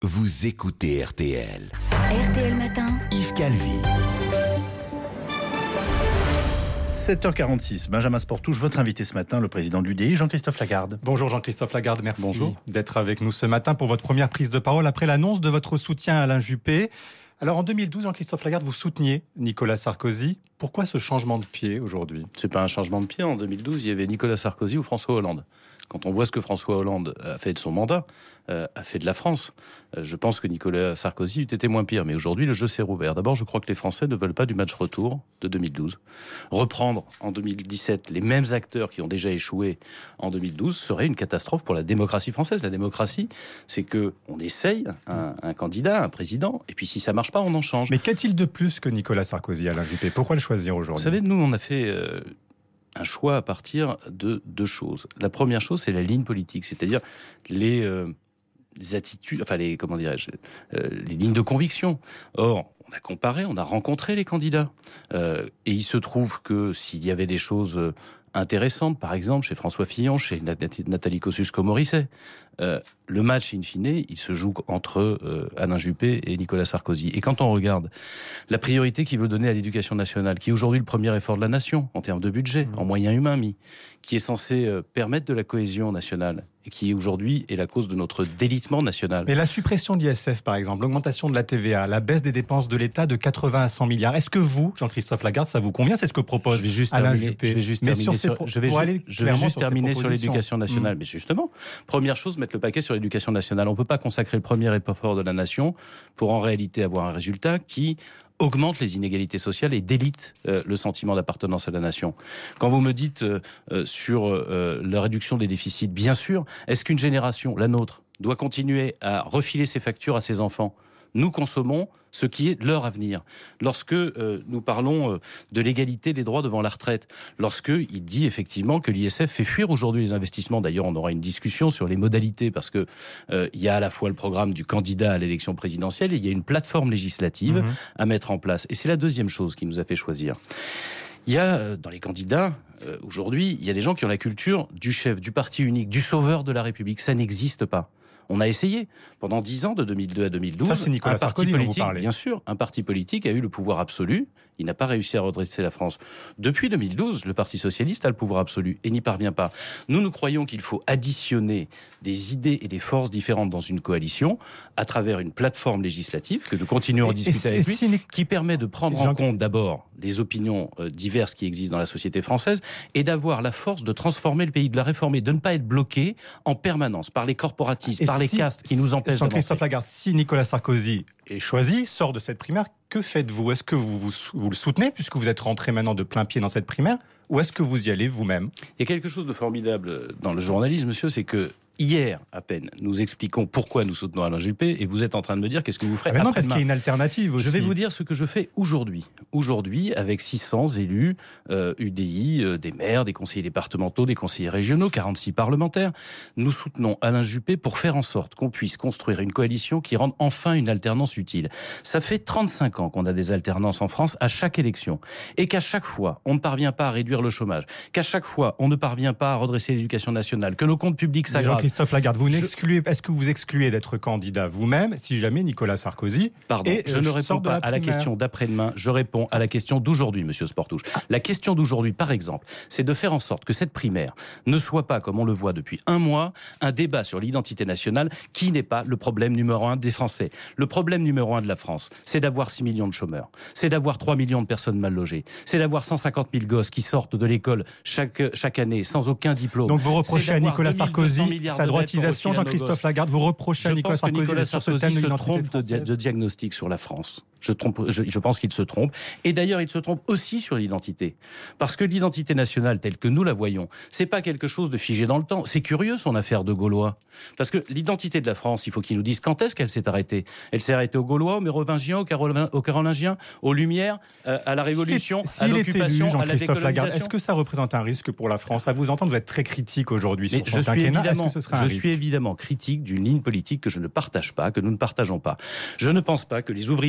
Vous écoutez RTL. RTL Matin. Yves Calvi. 7h46, Benjamin Sportouche, votre invité ce matin, le président de l'UDI, Jean-Christophe Lagarde. Bonjour Jean-Christophe Lagarde, merci Bonjour. d'être avec nous ce matin pour votre première prise de parole après l'annonce de votre soutien à Alain Juppé. Alors en 2012, Jean-Christophe Lagarde, vous souteniez Nicolas Sarkozy. Pourquoi ce changement de pied aujourd'hui ? C'est pas un changement de pied. En 2012, il y avait Nicolas Sarkozy ou François Hollande. Quand on voit ce que François Hollande a fait de son mandat, a fait de la France, je pense que Nicolas Sarkozy eût été moins pire. Mais aujourd'hui, le jeu s'est rouvert. D'abord, je crois que les Français ne veulent pas du match retour de 2012. Reprendre en 2017 les mêmes acteurs qui ont déjà échoué en 2012 serait une catastrophe pour la démocratie française. La démocratie, c'est que on essaye un candidat, un président, et puis si ça marche pas, on en change. Mais qu'a-t-il de plus que Nicolas Sarkozy, Alain Juppé ? Pourquoi le choisir aujourd'hui ? Vous savez, nous, on a fait un choix à partir de deux choses. La première chose, c'est la ligne politique, c'est-à-dire les attitudes, enfin les lignes de conviction. Or, on a comparé, on a rencontré les candidats, et il se trouve que s'il y avait des choses intéressantes, par exemple chez François Fillon, chez Nathalie Kosciusko-Morizet, le match, in fine, il se joue entre Alain Juppé et Nicolas Sarkozy. Et quand on regarde la priorité qu'il veut donner à l'éducation nationale, qui est aujourd'hui le premier effort de la nation, en termes de budget, en moyens humains mis, qui est censé permettre de la cohésion nationale, et qui aujourd'hui est la cause de notre délitement national. Mais la suppression de l'ISF, par exemple, l'augmentation de la TVA, la baisse des dépenses de l'État de 80 à 100 milliards, est-ce que vous, Jean-Christophe Lagarde, ça vous convient ? C'est ce que propose Alain Juppé. Je vais juste terminer sur l'éducation nationale. Mais justement, première chose, mettre le paquet sur l'éducation nationale. On ne peut pas consacrer le premier effort de la nation pour en réalité avoir un résultat qui augmente les inégalités sociales et délite le sentiment d'appartenance à la nation. Quand vous me dites sur la réduction des déficits, bien sûr, est-ce qu'une génération, la nôtre, doit continuer à refiler ses factures à ses enfants ? Nous consommons ce qui est leur avenir. Lorsque nous parlons de l'égalité des droits devant la retraite, lorsque il dit effectivement que l'ISF fait fuir aujourd'hui les investissements, d'ailleurs on aura une discussion sur les modalités, parce que il y a à la fois le programme du candidat à l'élection présidentielle et il y a une plateforme législative à mettre en place. Et c'est la deuxième chose qui nous a fait choisir. Il y a, dans les candidats, aujourd'hui, il y a des gens qui ont la culture du chef, du parti unique, du sauveur de la République. Ça n'existe pas. On a essayé pendant 10 ans, de 2002 à 2012. Ça, c'est Nicolas Sarkozy dont vous parlez. Bien sûr, un parti politique a eu le pouvoir absolu. Il n'a pas réussi à redresser la France. Depuis 2012, le Parti socialiste a le pouvoir absolu et n'y parvient pas. Nous croyons qu'il faut additionner des idées et des forces différentes dans une coalition à travers une plateforme législative que nous continuons à discuter avec lui, qui permet de prendre en compte d'abord les opinions diverses qui existent dans la société française et d'avoir la force de transformer le pays, de la réformer, de ne pas être bloqué en permanence par les corporatistes, par les castes qui nous empêchent d'avancer. Jean-Christophe Lagarde, si Nicolas Sarkozy est choisi, sort de cette primaire, que faites-vous ? Est-ce que vous le soutenez, puisque vous êtes rentré maintenant de plein pied dans cette primaire, ou est-ce que vous y allez vous-même ? Il y a quelque chose de formidable dans le journalisme, monsieur, c'est que hier, à peine, nous expliquons pourquoi nous soutenons Alain Juppé, et vous êtes en train de me dire qu'est-ce que vous ferez après-demain. Non, parce qu'il y a une alternative aussi. Je vais vous dire ce que je fais aujourd'hui. Aujourd'hui, avec 600 élus UDI, des maires, des conseillers départementaux, des conseillers régionaux, 46 parlementaires, nous soutenons Alain Juppé pour faire en sorte qu'on puisse construire une coalition qui rende enfin une alternance utile. Ça fait 35 ans qu'on a des alternances en France à chaque élection, et qu'à chaque fois, on ne parvient pas à réduire le chômage, qu'à chaque fois, on ne parvient pas à redresser l'éducation nationale, que nos comptes publics s'aggravent. Jean-Christophe Lagarde, est-ce que vous excluez d'être candidat vous-même si jamais Nicolas Sarkozy je ne réponds pas à la question d'après-demain, je réponds à la question d'aujourd'hui, monsieur Sportouche. La question d'aujourd'hui, par exemple, c'est de faire en sorte que cette primaire ne soit pas, comme on le voit depuis un mois, un débat sur l'identité nationale qui n'est pas le problème numéro 1 des Français. Le problème numéro 1 de la France, c'est d'avoir 6 millions de chômeurs, c'est d'avoir 3 millions de personnes mal logées, c'est d'avoir 150 000 gosses qui sortent de l'école chaque année sans aucun diplôme. Donc vous reprochez à Nicolas Sarkozy sa droitisation, Jean-Christophe Lagarde, vous reprochez à Nicolas Sarkozy sur ce thème de l'identité française. De diagnostic sur la France. Je pense qu'il se trompe. Et d'ailleurs, il se trompe aussi sur l'identité. Parce que l'identité nationale, telle que nous la voyons, c'est pas quelque chose de figé dans le temps. C'est curieux, son affaire de Gaulois. Parce que l'identité de la France, il faut qu'ils nous disent quand est-ce qu'elle s'est arrêtée. Elle s'est arrêtée aux Gaulois, aux Mérovingiens, aux Carolingiens, aux Lumières, à la Révolution, à l'occupation, à la décolonisation. Est-ce que ça représente un risque pour la France ? À vous entendre, vous êtes très critique aujourd'hui sur son quinquennat. Est-ce que ce sera un risque ? Je suis évidemment critique d'une ligne politique que je ne partage pas, que nous ne partageons pas. Je ne pense pas que les ouvriers d'Alstom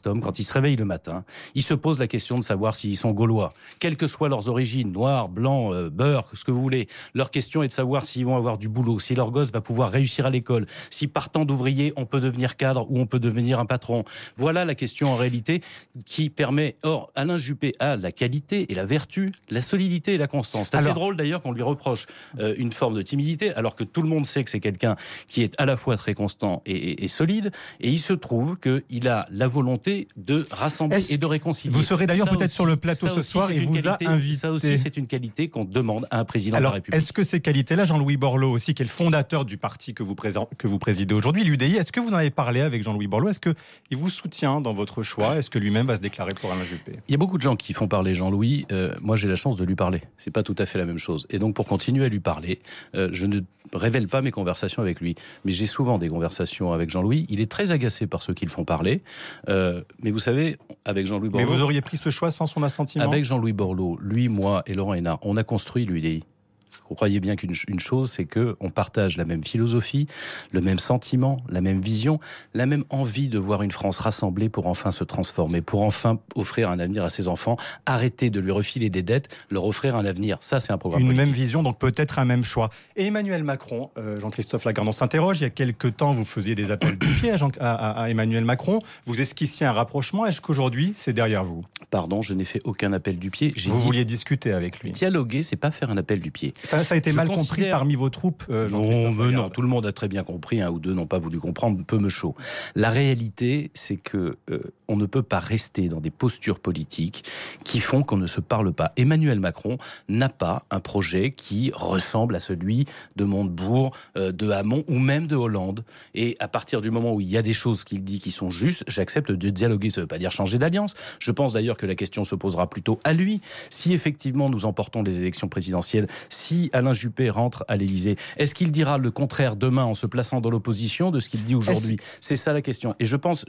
homme, quand il se réveille le matin, il se pose la question de savoir s'ils sont gaulois. Quelles que soient leurs origines, noirs, blancs, beurre, ce que vous voulez. Leur question est de savoir s'ils vont avoir du boulot, si leur gosse va pouvoir réussir à l'école, si partant d'ouvrier, on peut devenir cadre ou on peut devenir un patron. Voilà la question en réalité qui permet... Or, Alain Juppé a la qualité et la vertu, la solidité et la constance. C'est assez drôle d'ailleurs qu'on lui reproche une forme de timidité, alors que tout le monde sait que c'est quelqu'un qui est à la fois très constant et solide, et il se trouve qu'il a la volonté de rassembler et de réconcilier. Vous serez d'ailleurs peut-être sur le plateau ce soir et vous a invité. Ça aussi, c'est une qualité qu'on demande à un président de la République. Est-ce que ces qualités-là, Jean-Louis Borloo aussi, qui est le fondateur du parti que vous présidez aujourd'hui, l'UDI, est-ce que vous en avez parlé avec Jean-Louis Borloo? Est-ce qu'il vous soutient dans votre choix? Est-ce que lui-même va se déclarer pour Alain Juppé? Il y a beaucoup de gens qui font parler Jean-Louis. Moi, j'ai la chance de lui parler. C'est pas tout à fait la même chose. Et donc, pour continuer à lui parler, je ne révèle pas mes conversations avec lui. Mais j'ai souvent des conversations avec Jean-Louis. Il est très agacé par ceux qui le font parler. Mais vous savez, avec Jean-Louis Borloo... Mais vous auriez pris ce choix sans son assentiment? Avec Jean-Louis Borloo, lui, moi et Laurent Hénart, on a construit l'UDI. Vous croyez bien qu'une chose, c'est qu'on partage la même philosophie, le même sentiment, la même vision, la même envie de voir une France rassemblée pour enfin se transformer, pour enfin offrir un avenir à ses enfants, arrêter de lui refiler des dettes, leur offrir un avenir. Ça, c'est un programme politique. Une même vision, donc peut-être un même choix. Et Emmanuel Macron, Jean-Christophe Lagarde, on s'interroge. Il y a quelques temps, vous faisiez des appels du pied à Emmanuel Macron. Vous esquissiez un rapprochement. Est-ce qu'aujourd'hui, c'est derrière vous? Pardon, je n'ai fait aucun appel du pied. Vous vouliez discuter avec lui. Dialoguer, c'est pas faire un appel du pied. Ça a été mal compris parmi vos troupes, non, tout le monde a très bien compris, un ou deux n'ont pas voulu comprendre, peu me chaud. La réalité, c'est que on ne peut pas rester dans des postures politiques qui font qu'on ne se parle pas. Emmanuel Macron n'a pas un projet qui ressemble à celui de Montebourg, de Hamon ou même de Hollande. Et à partir du moment où il y a des choses qu'il dit qui sont justes, j'accepte de dialoguer. Ça ne veut pas dire changer d'alliance. Je pense d'ailleurs que la question se posera plutôt à lui. Si effectivement nous emportons les élections présidentielles, si Alain Juppé rentre à l'Élysée, est-ce qu'il dira le contraire demain en se plaçant dans l'opposition de ce qu'il dit aujourd'hui? C'est ça la question. Et je pense,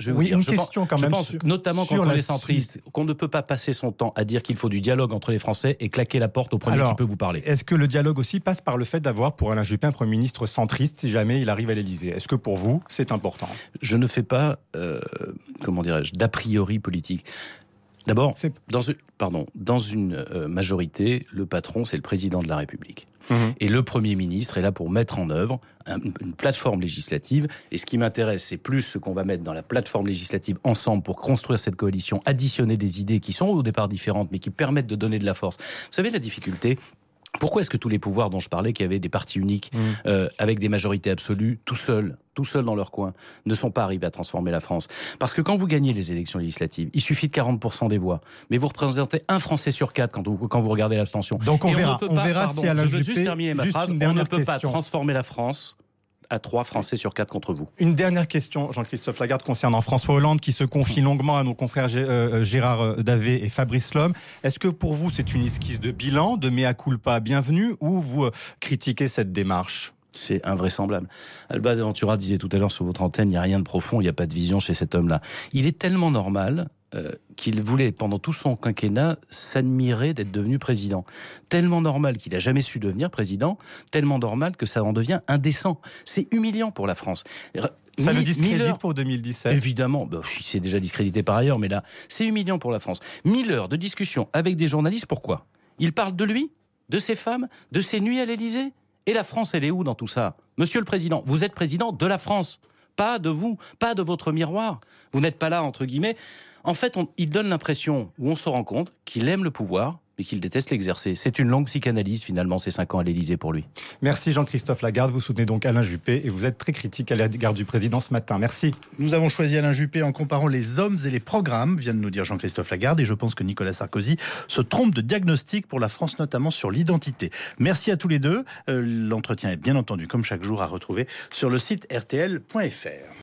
notamment quand on est centriste, qu'on ne peut pas passer son temps à dire qu'il faut du dialogue entre les Français et claquer la porte au premier qui peut vous parler. Est-ce que le dialogue aussi passe par le fait d'avoir pour Alain Juppé un Premier ministre centriste si jamais il arrive à l'Élysée? Est-ce que pour vous, c'est important? Je ne fais pas, d'a priori politique. D'abord, dans une majorité, le patron, c'est le président de la République. Et le Premier ministre est là pour mettre en œuvre une plateforme législative. Et ce qui m'intéresse, c'est plus ce qu'on va mettre dans la plateforme législative ensemble pour construire cette coalition, additionner des idées qui sont au départ différentes, mais qui permettent de donner de la force. Vous savez, la difficulté... Pourquoi est-ce que tous les pouvoirs dont je parlais, qui avaient des partis uniques, avec des majorités absolues, tout seuls dans leur coin, ne sont pas arrivés à transformer la France? Parce que quand vous gagnez les élections législatives, il suffit de 40% des voix. Mais vous représentez un Français sur 4 quand vous regardez l'abstention. Donc on verra si Alain Juppé... Je veux juste terminer ma phrase. On ne peut pas transformer la France à 3 Français sur 4 contre vous. Une dernière question, Jean-Christophe Lagarde, concernant François Hollande, qui se confie longuement à nos confrères Gérard Davet et Fabrice Lhomme. Est-ce que pour vous, c'est une esquisse de bilan, de mea culpa bienvenue, ou vous critiquez cette démarche? C'est invraisemblable. Alba de Ventura disait tout à l'heure sur votre antenne, il n'y a rien de profond, il n'y a pas de vision chez cet homme-là. Il est tellement normal qu'il voulait, pendant tout son quinquennat, s'admirer d'être devenu président. Tellement normal qu'il n'a jamais su devenir président, tellement normal que ça en devient indécent. C'est humiliant pour la France. Ça le discrédite pour 2017? Évidemment, c'est déjà discrédité par ailleurs, mais là, c'est humiliant pour la France. 1000 heures de discussion avec des journalistes, pourquoi? Il parle de lui, de ses femmes, de ses nuits à l'Élysée. Et la France, elle est où dans tout ça? Monsieur le Président, vous êtes président de la France, pas de vous, pas de votre miroir. Vous n'êtes pas là, entre guillemets. En fait, il donne l'impression, où on se rend compte, qu'il aime le pouvoir, mais qu'il déteste l'exercer. C'est une longue psychanalyse, finalement, ces 5 ans à l'Élysée pour lui. Merci Jean-Christophe Lagarde. Vous soutenez donc Alain Juppé et vous êtes très critique à l'égard du président ce matin. Merci. Nous avons choisi Alain Juppé en comparant les hommes et les programmes, vient de nous dire Jean-Christophe Lagarde, et je pense que Nicolas Sarkozy se trompe de diagnostic pour la France, notamment sur l'identité. Merci à tous les deux. L'entretien est bien entendu, comme chaque jour, à retrouver sur le site rtl.fr.